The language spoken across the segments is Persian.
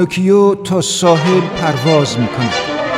پینوکیو تا ساحل پرواز می‌کند.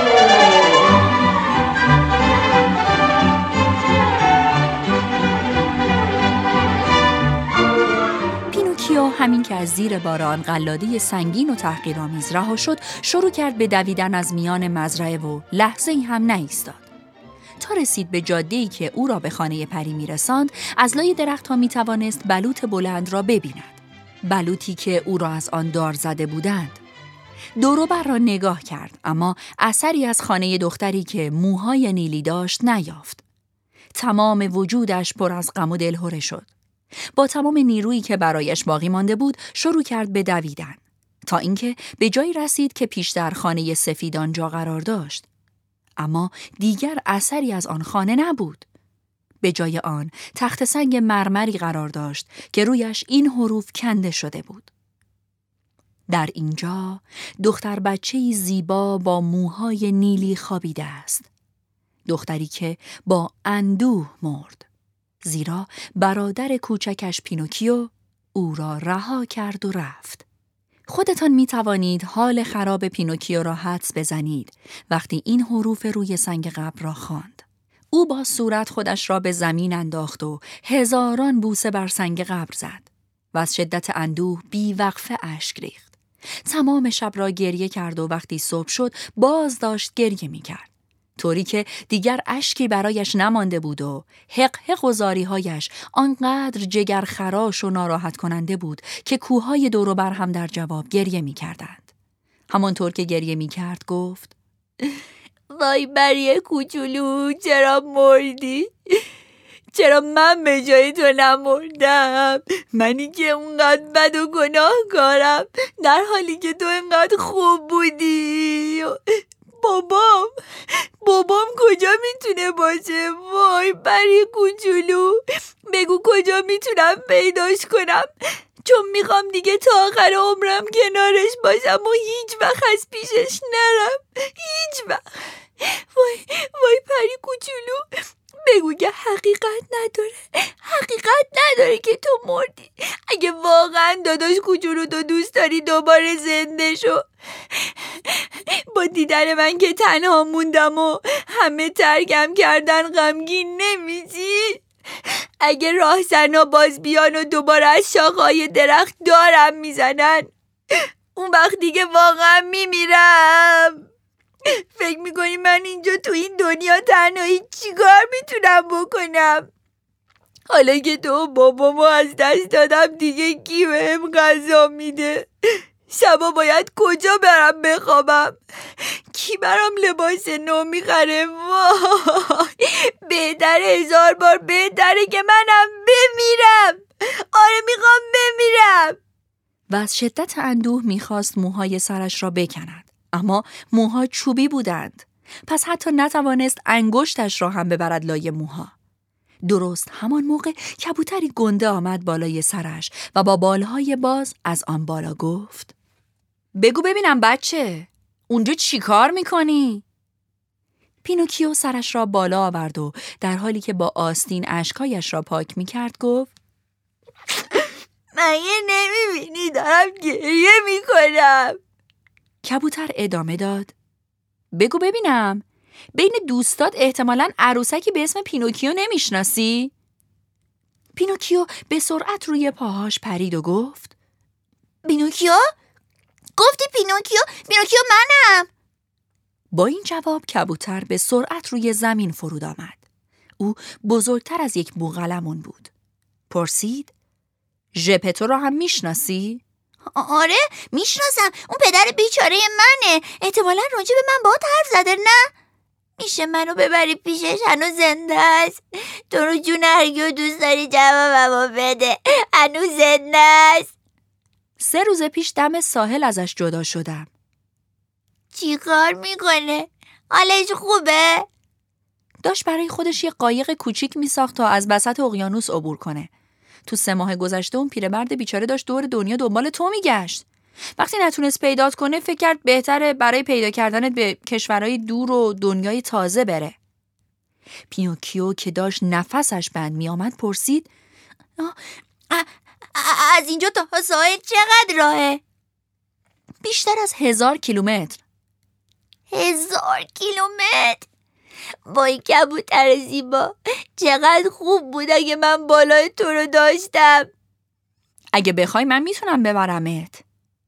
همین که از زیر باران قلاده سنگین و تحقیرآمیز رها شد، شروع کرد به دویدن از میان مزرعه و لحظه‌ای هم نایستاد. تا رسید به جاده‌ای که او را به خانه پری می‌رساند، از لای درخت‌ها می‌توانست بلوط بلند را ببیند. بلوطی که او را از آن دار زده بودند. دور و بر را نگاه کرد، اما اثری از خانه دختری که موهای نیلی داشت نیافت. تمام وجودش پر از غم و دلهره شد. با تمام نیرویی که برایش باقی مانده بود شروع کرد به دویدن تا اینکه به جایی رسید که پیشتر خانه سفید آنجا قرار داشت. اما دیگر اثری از آن خانه نبود. به جای آن تخت سنگ مرمری قرار داشت که رویش این حروف کنده شده بود: در اینجا دختر بچه‌ای زیبا با موهای نیلی خوابیده است. دختری که با اندوه مرد، زیرا برادر کوچکش پینوکیو او را رها کرد و رفت. خودتان می توانید حال خراب پینوکیو را حدس بزنید وقتی این حروف روی سنگ قبر را خواند. او با صورت خودش را به زمین انداخت و هزاران بوسه بر سنگ قبر زد و از شدت اندوه بی‌وقفه اشک ریخت. تمام شب را گریه کرد و وقتی صبح شد باز داشت گریه می کرد، طوری که دیگر اشکی برایش نمانده بود و حق و زاری‌هایش آنقدر جگر خراش و ناراحت کننده بود که کوههای دور و بر هم در جواب گریه می کردند. همانطور که گریه می کرد گفت: وای بری کوچولو، چرا مردی؟ چرا من به جای تو نمردم؟ منی که اونقدر بد و گناهکارم، در حالی که تو اینقدر خوب بودی. بابام کجا میتونه باشه؟ وای بری کوچولو، بگو کجا میتونم پیداش کنم، چون میخوام دیگه تا آخر عمرم کنارش باشم و هیچ وقت از پیشش نرم، هیچ وقت. وای پری کوچولو، بگو که حقیقت نداره که تو مردی. اگه واقعا داداش کوچولو تو دوست داری دوباره زنده شو. با دیدن من که تنها موندم و همه ترکم کردن غمگین نمیشی؟ اگه راهزنا باز بیان و دوباره از شاخه‌های درخت دارم میزنن، اون وقت دیگه واقعا میمیرم. فکر میکنی من اینجا تو این دنیا تنهایی چیکار میتونم بکنم؟ حالا که تو بابامو از دست دادم دیگه کی بهم غذا میده؟ شبا باید کجا برم بخوابم؟ کی برام لباس نو میخره؟ وای، بهتره 1000 بار بهتره که منم بمیرم. آره میخوام بمیرم. و از شدت اندوه میخواست موهای سرش را بکند، اما موها چوبی بودند، پس حتی نتوانست انگشتش را هم ببرد لای موها. درست همان موقع کبوتری گنده آمد بالای سرش و با بالهای باز از آن بالا گفت: بگو ببینم بچه، اونجا چی کار میکنی؟ پینوکیو سرش را بالا آورد و در حالی که با آستین اشکایش را پاک میکرد گفت: مگه نمیبینی دارم گریه میکنم؟ کبوتر ادامه داد: بگو ببینم، بین دوستات احتمالاً عروسکی به اسم پینوکیو نمیشناسی؟ پینوکیو به سرعت روی پاهاش پرید و گفت: پینوکیو؟ گفتی پینوکیو منم. با این جواب کبوتر به سرعت روی زمین فرود آمد. او بزرگتر از یک بوقلمون بود. پرسید: ژپتو را هم میشناسی؟ آره میشناسم، اون پدر بیچاره منه، احتمالاً راجع به من باهات حرف زده. نه میشه منو ببری پیشش؟ هنوز زنده است. تو رو جون هرگیو دوست داری جوابمو بده، هنوز زنده است. 3 روز پیش دم ساحل ازش جدا شدم. چی کار میکنه؟ حالش خوبه؟ داشت برای خودش یه قایق کوچیک میساخت تا از وسط اقیانوس عبور کنه. تو 3 ماه گذشته اون پیرمرد بیچاره داشت دور دنیا دنبال تو میگشت. وقتی نتونست پیدات کنه فکر کرد بهتره برای پیدا کردنت به کشورهای دور و دنیای تازه بره. پینوکیو که داشت نفسش بند میآمد پرسید: از اینجا تا ساحل چقدر راهه؟ بیشتر از 1000 کیلومتر. 1000 کیلومتر؟ وای کبوتر زیبا، چقدر خوب بود اگه من بالای تو رو داشتم. اگه بخوای من میتونم ببرمت.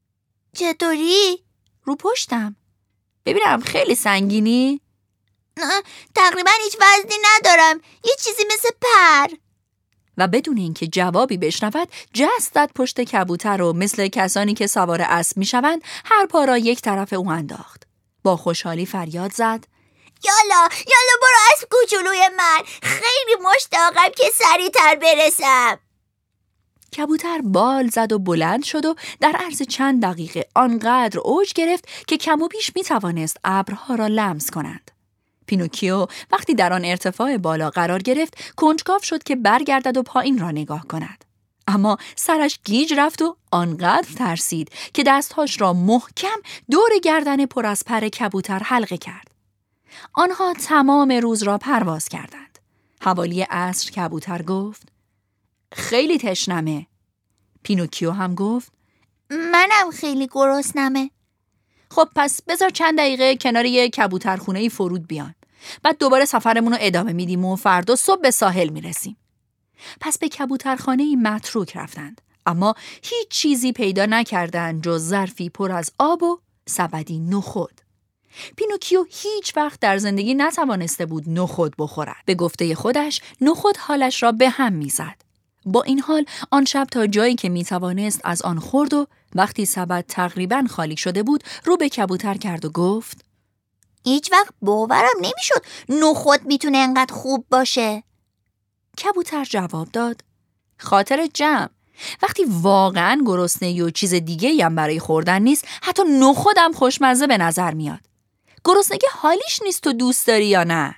چطوری؟ رو پشتم. ببینم خیلی سنگینی؟ نه، تقریبا هیچ وزنی ندارم، یه چیزی مثل پر. و بدون اینکه جوابی بشنود جست داد پشت کبوتر و مثل کسانی که سوار اسب میشوند هر پا را یک طرف او انداخت. با خوشحالی فریاد زد: یالا برو اسب کوچولوی من، خیلی مشتاقم که سریعتر برسم. کبوتر بال زد و بلند شد و در عرض چند دقیقه آنقدر اوج گرفت که کم و بیش میتوانست ابرها را لمس کند. پینوکیو وقتی در آن ارتفاع بالا قرار گرفت کنجکاو شد که برگردد و پایین را نگاه کند. اما سرش گیج رفت و آنقدر ترسید که دستهاش را محکم دور گردن پر از پر کبوتر حلقه کرد. آنها تمام روز را پرواز کردند. حوالی عصر کبوتر گفت: خیلی تشنمه. پینوکیو هم گفت: منم خیلی گرسنمه. خب پس بذار چند دقیقه کنار یه کبوترخونه‌ای فرود بیان. بعد دوباره سفرمون رو ادامه میدیم و فردا صبح به ساحل میرسیم. پس به کبوترخانه‌ای متروک رفتند، اما هیچ چیزی پیدا نکردند جز ظرفی پر از آب و سبدی نخود. پینوکیو هیچ وقت در زندگی نتوانسته بود نخود بخورد. به گفته خودش نخود حالش را به هم میزد. با این حال آن شب تا جایی که میتوانست از آن خورد و وقتی سبد تقریباً خالی شده بود رو به کبوتر کرد و گفت: هیچ وقت باورم نمیشد نخود میتونه انقدر خوب باشه. کبوتر جواب داد: خاطر جمع، وقتی واقعاً گرسنه‌ای و چیز دیگه‌ای هم برای خوردن نیست، حتی نخودم خوشمزه به نظر میاد. گرسنگی حالیش نیست، تو دوست داری یا نه؟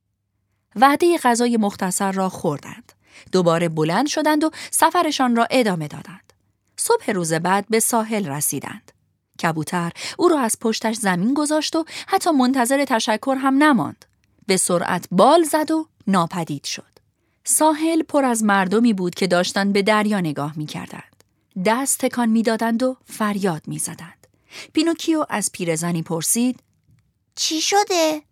وعده غذای مختصر را خوردند. دوباره بلند شدند و سفرشان را ادامه دادند. صبح روز بعد به ساحل رسیدند. کبوتر او را از پشتش زمین گذاشت و حتی منتظر تشکر هم نماند. به سرعت بال زد و ناپدید شد. ساحل پر از مردمی بود که داشتند به دریا نگاه می کردند. دست تکان می دادند و فریاد می زدند. پینوکیو از پیرزنی پرسید: چی شده؟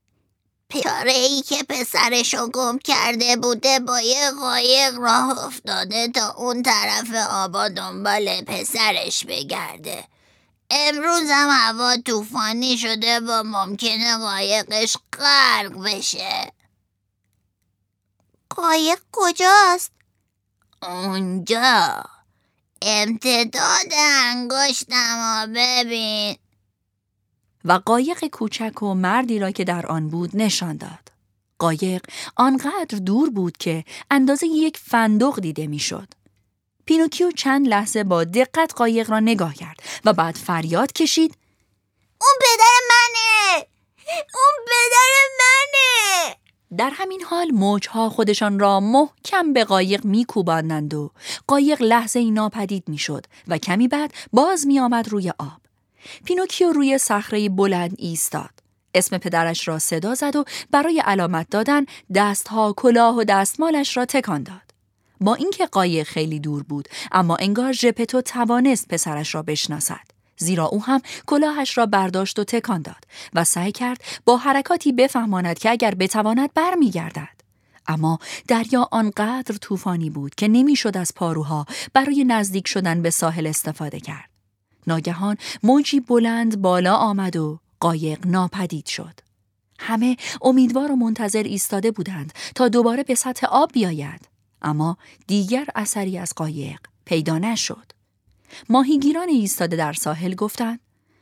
پیاره‌ای که پسرشو گم کرده بوده با یه قایق راه افتاده تا اون طرف آبا دنبال پسرش بگرده. امروز هم هوا طوفانی شده و ممکنه قایقش غرق بشه. قایق کجاست؟ اونجا. امتداد انگشتمو ببین. و قایق کوچک و مردی را که در آن بود نشان داد. قایق آنقدر دور بود که اندازه یک فندق دیده میشد. پینوکیو چند لحظه با دقت قایق را نگاه کرد و بعد فریاد کشید: اون پدر منه! اون پدر منه! در همین حال موجها خودشان را محکم به قایق میکوباندند و قایق لحظه‌ای ناپدید میشد و کمی بعد باز میآمد روی آب. پینوکیو روی صخره بلند ایستاد. اسم پدرش را صدا زد و برای علامت دادن دستها، کلاه و دستمالش را تکان داد. با اینکه قایق خیلی دور بود، اما انگار ژپتو توانست پسرش را بشناسد. زیرا او هم کلاهش را برداشت و تکان داد و سعی کرد با حرکاتی بفهماند که اگر بتواند برمیگردد. اما دریا آنقدر طوفانی بود که نمیشد از پاروها برای نزدیک شدن به ساحل استفاده کرد. ناگهان موجی بلند بالا آمد و قایق ناپدید شد. همه امیدوار و منتظر ایستاده بودند تا دوباره به سطح آب بیاید، اما دیگر اثری از قایق پیدا نشد. ماهیگیران ایستاده در ساحل گفتند: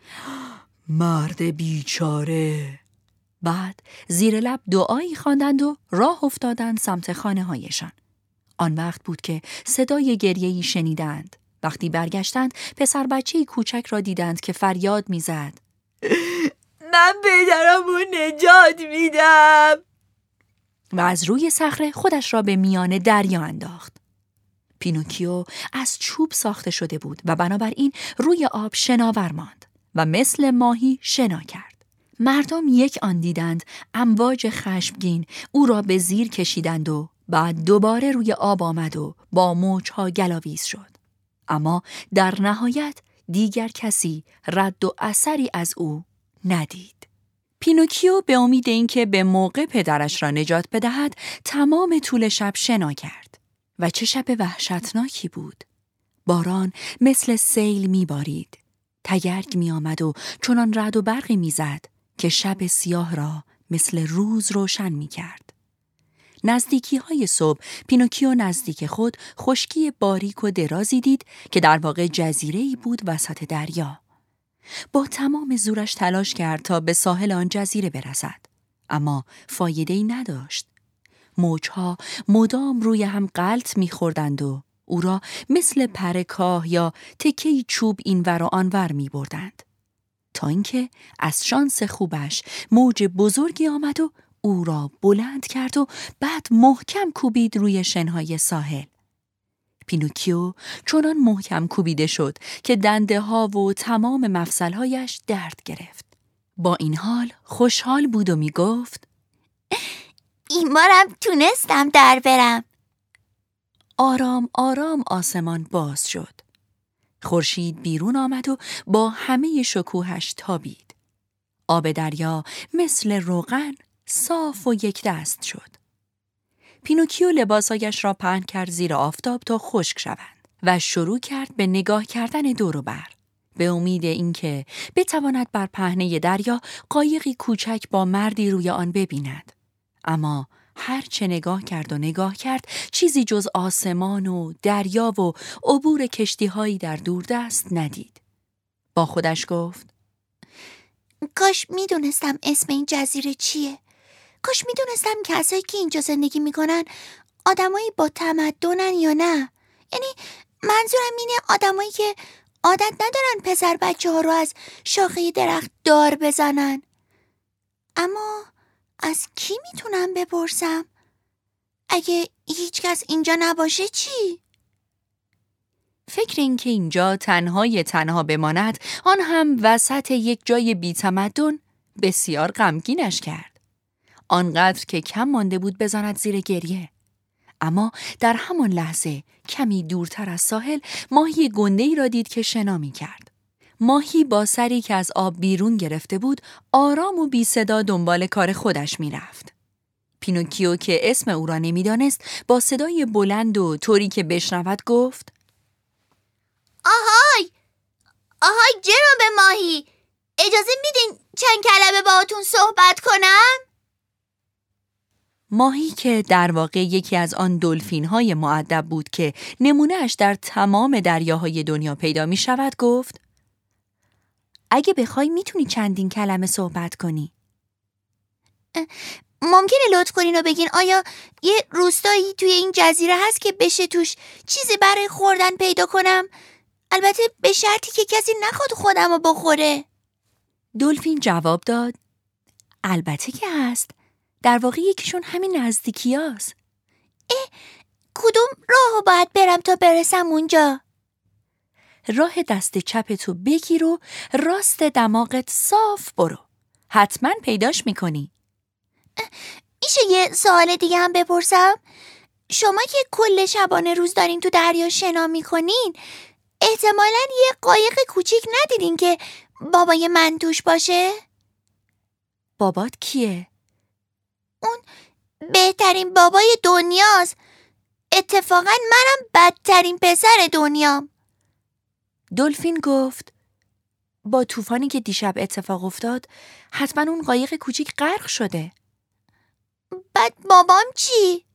مرد بیچاره. بعد زیر لب دعایی خواندند و راه افتادند سمت خانه‌هایشان. آن وقت بود که صدای گریه‌ای شنیدند. وقتی برگشتند پسر بچه‌ای کوچک را دیدند که فریاد می‌زد: من پدرمو نجات میدم. و از روی صخره خودش را به میان دریا انداخت. پینوکیو از چوب ساخته شده بود و بنابراین روی آب شناور ماند و مثل ماهی شنا کرد. مردم یک آن دیدند امواج خشمگین او را به زیر کشیدند و بعد دوباره روی آب آمد و با موجها گلاویز شد. اما در نهایت دیگر کسی رد و اثری از او ندید. پینوکیو به امید اینکه به موقع پدرش را نجات بدهد تمام طول شب شنا کرد. و چه شب وحشتناکی بود. باران مثل سیل می‌بارید. تگرگ می‌آمد و چنان رعد و برقی می‌زد که شب سیاه را مثل روز روشن می‌کرد. نزدیکی‌های صبح پینوکیو نزدیک خود خشکی باریک و درازی دید که در واقع جزیره‌ای بود وسط دریا. با تمام زورش تلاش کرد تا به ساحل آن جزیره برسد، اما فایده‌ای نداشت. موجها مدام روی هم غلط می‌خوردند و او را مثل پر کاه یا تکه‌ای چوب اینور و آنور می‌بردند. تا اینکه از شانس خوبش موج بزرگی آمد و او را بلند کرد و بعد محکم کوبید روی شنهای ساحل. پینوکیو چنان محکم کوبیده شد که دنده ها و تمام مفصلهایش درد گرفت. با این حال خوشحال بود و می گفت این بارم تونستم در برم. آرام آرام آسمان باز شد. خورشید بیرون آمد و با همه شکوهش تابید. آب دریا مثل روغن صاف و یک دست شد. پینوکیو لباسایش را پهن کرد زیر آفتاب تا خشک شوند و شروع کرد به نگاه کردن دور و بر، به امید اینکه بتواند بر پهنه دریا قایقی کوچک با مردی روی آن ببیند. اما هر چه نگاه کرد چیزی جز آسمان و دریا و عبور کشتی‌هایی در دوردست ندید. با خودش گفت کاش میدونستم اسم این جزیره چیه. کاش میدونستم کسایی که اینجا زندگی میکنن آدمایی با تمدنن یا نه. یعنی منظورم اینه آدمایی که عادت ندارن پسر بچه ها رو از شاخه درخت دار بزنن. اما از کی میتونم بپرسم؟ اگه هیچ کس اینجا نباشه چی؟ فکر این که اینجا تنها بماند، آن هم وسط یک جای بی تمدن، بسیار غمگینش کرد. آنقدر که کم مانده بود بزند زیر گریه. اما در همان لحظه کمی دورتر از ساحل ماهی گنده‌ای را دید که شنا می‌کرد. ماهی با سری که از آب بیرون گرفته بود آرام و بی صدا دنبال کار خودش می‌رفت. پینوکیو که اسم او را نمی‌دانست با صدای بلند و طوری که بشنود گفت آهای جناب ماهی، اجازه میدین چند کلمه باهاتون صحبت کنم؟ ماهی که در واقع یکی از آن دلفین‌های مؤدب بود که نمونه‌اش در تمام دریاهای دنیا پیدا می‌شود گفت اگه بخوای میتونی چندین کلمه صحبت کنی. ممکنه لطف کنین و بگین آیا یه روستایی توی این جزیره هست که بشه توش چیزی برای خوردن پیدا کنم؟ البته به شرطی که کسی نخواد خودم رو بخوره. دلفین جواب داد البته که هست. در واقع یکیشون همین نزدیکی هست. کدوم راهو باید برم تا برسم اونجا؟ راه دست چپتو بگیر و راست دماغت صاف برو. حتما پیداش میکنی. میشه یه سوال دیگه هم بپرسم؟ شما که کل شبانه روز دارین تو دریا شنا میکنین، احتمالاً یه قایق کوچیک ندیدین که بابای من توش باشه؟ بابات کیه؟ اون بهترین بابای دنیاست. اتفاقاً منم بدترین پسر دنیام. دلفین گفت با طوفانی که دیشب اتفاق افتاد حتما اون قایق کوچیک غرق شده. بعد بابام چی؟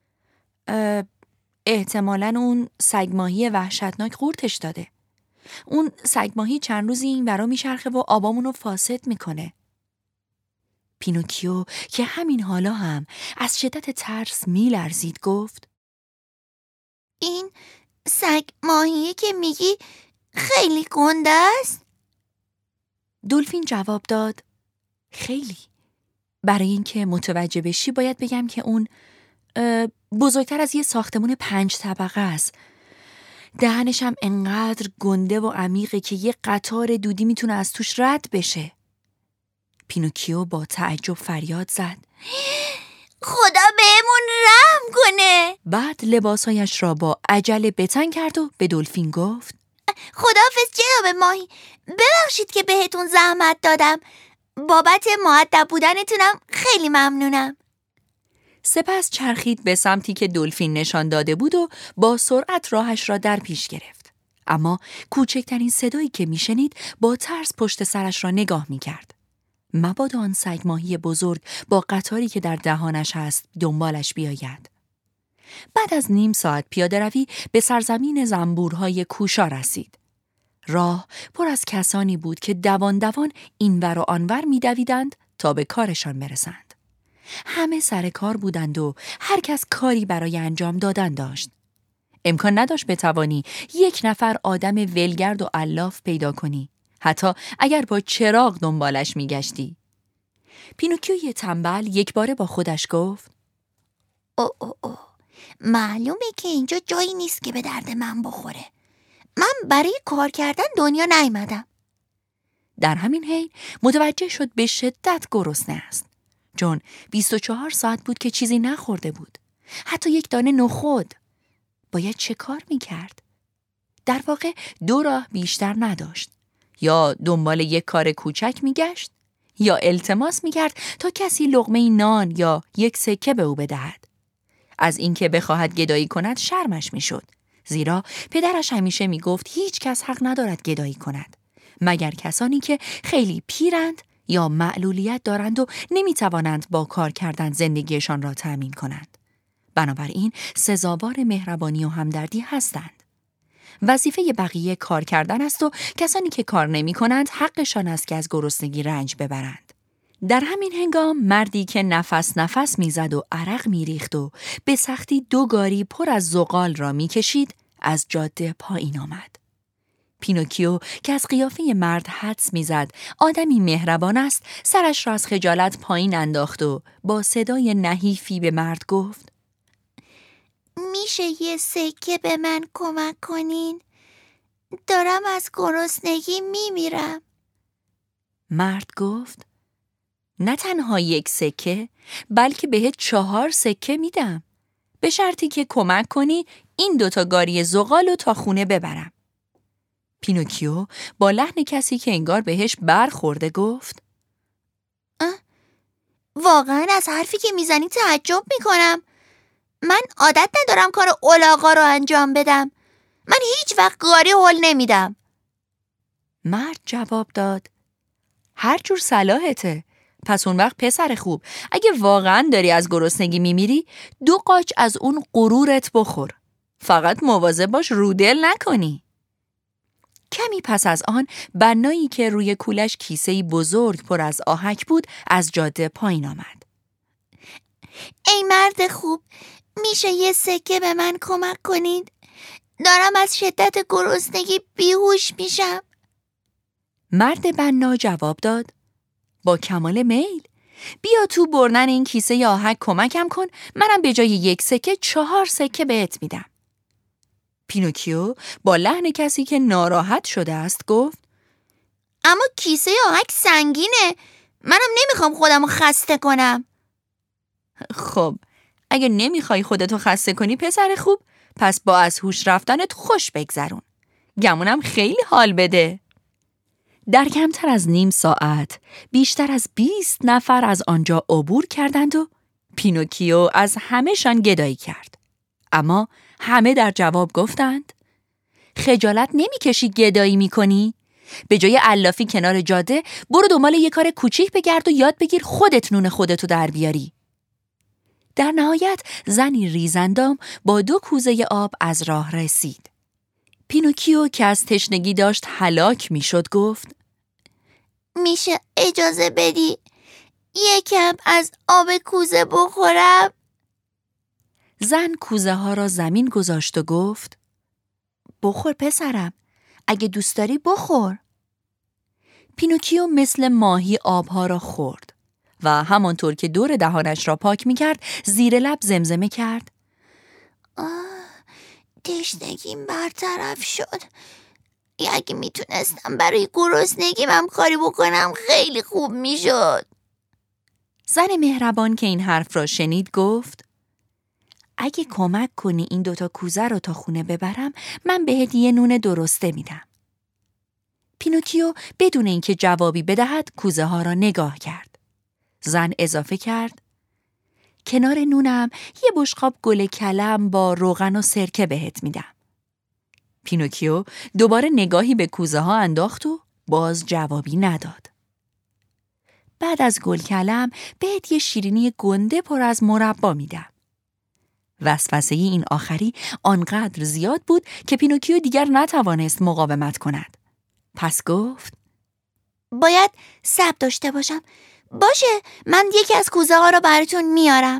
احتمالاً اون سگماهی وحشتناک قورتش داده. اون سگماهی چند روزی این ورا میچرخه و آبامونو فاسد میکنه. پینوکیو که همین حالا هم از شدت ترس میلرزید گفت این سگماهیه که میگی خیلی گنده است؟ دلفین جواب داد خیلی. برای اینکه متوجه بشی باید بگم که اون بزرگتر از یه ساختمون 5 طبقه است. دهنش هم انقدر گنده و عمیقه که یه قطار دودی میتونه از توش رد بشه. پینوکیو با تعجب فریاد زد خدا بهمون رحم کنه. بعد لباسایش را با عجله بتن کرد و به دلفین گفت خداحافظ جناب ماهی، ببخشید که بهتون زحمت دادم. بابت مؤدب بودنتونم خیلی ممنونم. سپس چرخید به سمتی که دلفین نشان داده بود و با سرعت راهش را در پیش گرفت. اما کوچکترین صدایی که میشنید با ترس پشت سرش را نگاه میکرد. مبادا آن سگ ماهی بزرگ با قطاری که در دهانش هست دنبالش بیاید. بعد از نیم ساعت پیاده روی به سرزمین زنبورهای کوشا رسید. راه پر از کسانی بود که دوان دوان اینور و آنور می‌دویدند تا به کارشان برسند. همه سر کار بودند و هر کس کاری برای انجام دادن داشت. امکان نداشت بتوانی یک نفر آدم ولگرد و علاف پیدا کنی، حتی اگر با چراغ دنبالش می‌گشتی. پینوکیوی تنبل یک باره با خودش گفت: اوه معلومه که اینجا جایی نیست که به درد من بخوره. من برای کار کردن دنیا نیامدم. در همین حین متوجه شد به شدت گرسنه است، چون 24 ساعت بود که چیزی نخورده بود، حتی یک دانه نخود. باید چه کار میکرد؟ در واقع دو راه بیشتر نداشت. یا دنبال یک کار کوچک میگشت، یا التماس میکرد تا کسی لقمه نان یا یک سکه به او بدهد. از اینکه بخواهد گدایی کند شرمش میشد، زیرا پدرش همیشه میگفت هیچ کس حق ندارد گدایی کند، مگر کسانی که خیلی پیرند یا معلولیت دارند و نمیتوانند با کار کردن زندگیشان را تأمین کنند. بنابراین سزاوار مهربانی و همدردی هستند. وظیفه بقیه کار کردن است و کسانی که کار نمی کنند حقشان است که از گرسنگی رنج ببرند. در همین هنگام مردی که نفس نفس میزد و عرق میریخت و به سختی 2 گاری پر از زغال را میکشید از جاده پایین آمد. پینوکیو که از قیافه مرد حدس میزد آدمی مهربان است، سرش را از خجالت پایین انداخت و با صدای نحیفی به مرد گفت: میشه یه سکه به من کمک کنین؟ دارم از گرسنگی میمیرم. مرد گفت: نه تنها 1 سکه، بلکه بهت 4 سکه میدم، به شرطی که کمک کنی این 2 گاری زغالو تا خونه ببرم. پینوکیو با لحن کسی که انگار بهش برخورده گفت: واقعا از حرفی که میزنی تعجب میکنم. من عادت ندارم کار الاغا رو انجام بدم. من هیچ وقت گاری هول نمیدم. مرد جواب داد: هر جور صلاحته. پس اون وقت پسر خوب، اگه واقعا داری از گرسنگی میمیری 2 قاچ از اون غرورت بخور. فقط مواظب باش رودل نکنی. کمی پس از آن بنایی که روی کولش کیسه‌ای بزرگ پر از آهک بود از جاده پایین آمد. ای مرد خوب، میشه یه سکه به من کمک کنید؟ دارم از شدت گرسنگی بیهوش میشم. مرد بنا جواب داد: با کمال میل. بیا تو بردن این کیسه آهک کمکم کن، منم به جای 1 سکه 4 سکه بهت میدم. پینوکیو با لحن کسی که ناراحت شده است گفت: اما کیسه آهک سنگینه، منم نمیخوام خودمو خسته کنم. خب اگه نمیخوای خودتو خسته کنی پسر خوب، پس با از هوش رفتنت خوش بگذرون. گمونم خیلی حال بده. در کمتر از نیم ساعت بیشتر از 20 نفر از آنجا عبور کردند و پینوکیو از همه‌شان گدایی کرد. اما همه در جواب گفتند: خجالت نمی‌کشی گدایی می‌کنی؟ به جای علافی کنار جاده برو دنبال یه کار کوچیک بگرد و یاد بگیر خودت نون خودتو در بیاری. در نهایت زنی ریزندام با 2 کوزه آب از راه رسید. پینوکیو که از تشنگی داشت هلاک میشد گفت: میشه اجازه بدی یکم از آب کوزه بخورم؟ زن کوزه ها را زمین گذاشت و گفت: بخور پسرم، اگه دوست داری بخور. پینوکیو مثل ماهی آبها را خورد و همانطور که دور دهانش را پاک می‌کرد زیر لب زمزمه کرد: تشنگیم برطرف شد. اگه میتونستم برای گرسنگیم هم کاری بکنم خیلی خوب میشد. زن مهربان که این حرف را شنید گفت: اگه کمک کنی این 2 کوزه رو تا خونه ببرم، من بهت یه نون درسته میدم. پینوکیو بدون اینکه جوابی بدهد کوزه ها را نگاه کرد. زن اضافه کرد: کنار نونم یه بشقاب گل کلم با روغن و سرکه بهت میدم. پینوکیو دوباره نگاهی به کوزه ها انداخت و باز جوابی نداد. بعد از گل کلم بهت یه شیرینی گنده پر از مربا میدم. وسوسه این آخری آنقدر زیاد بود که پینوکیو دیگر نتوانست مقاومت کند. پس گفت: باید صبر داشته باشم. باشه، من یکی از کوزه ها رو براتون میارم.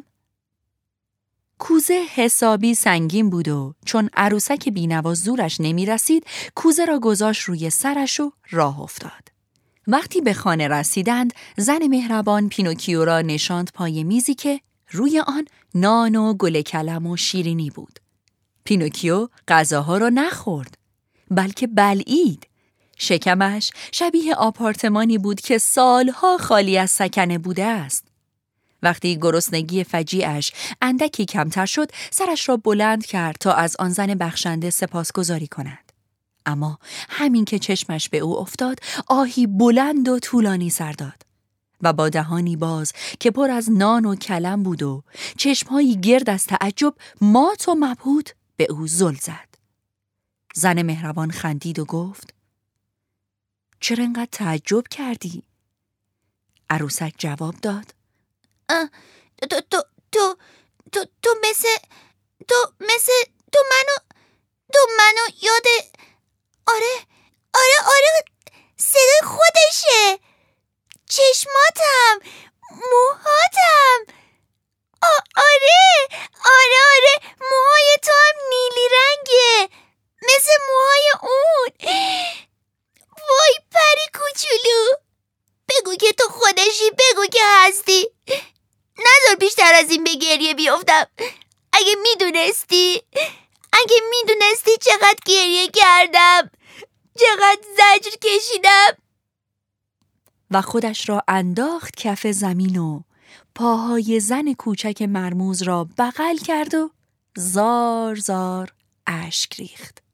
کوزه حسابی سنگین بود و چون عروسک بی‌نوا زورش نمی رسید، کوزه را گذاشت روی سرش و راه افتاد. وقتی به خانه رسیدند، زن مهربان پینوکیو را نشاند پای میزی که روی آن نان و گل کلم و شیرینی بود. پینوکیو غذاها را نخورد، بلکه بلعید. شکمش شبیه آپارتمانی بود که سالها خالی از سکنه بوده است. وقتی گرسنگی فجیعش اندکی کمتر شد، سرش را بلند کرد تا از آن زن بخشنده سپاسگزاری کند. اما همین که چشمش به او افتاد، آهی بلند و طولانی سر داد و با دهانی باز که پر از نان و کلم بود و چشمهایی گرد از تعجب مات و مبهوت به او زل زد. زن مهربان خندید و گفت: چرا انقدر تعجب کردی؟ عروسک جواب داد: تو منو یاد. آره صدای خودشه. چشماتم، موهاتم. آره موهای تو هم نیلی رنگه، مثل موهای اون. وای پری کوچولو، بگو که تو خودشی، بگو که هستی. نذار بیشتر از این به گریه بیفتم. اگه میدونستی چقدر گریه کردم، چقدر زجر کشیدم. و خودش را انداخت کف زمین و پاهای زن کوچک مرموز را بغل کرد و زار زار اشک ریخت.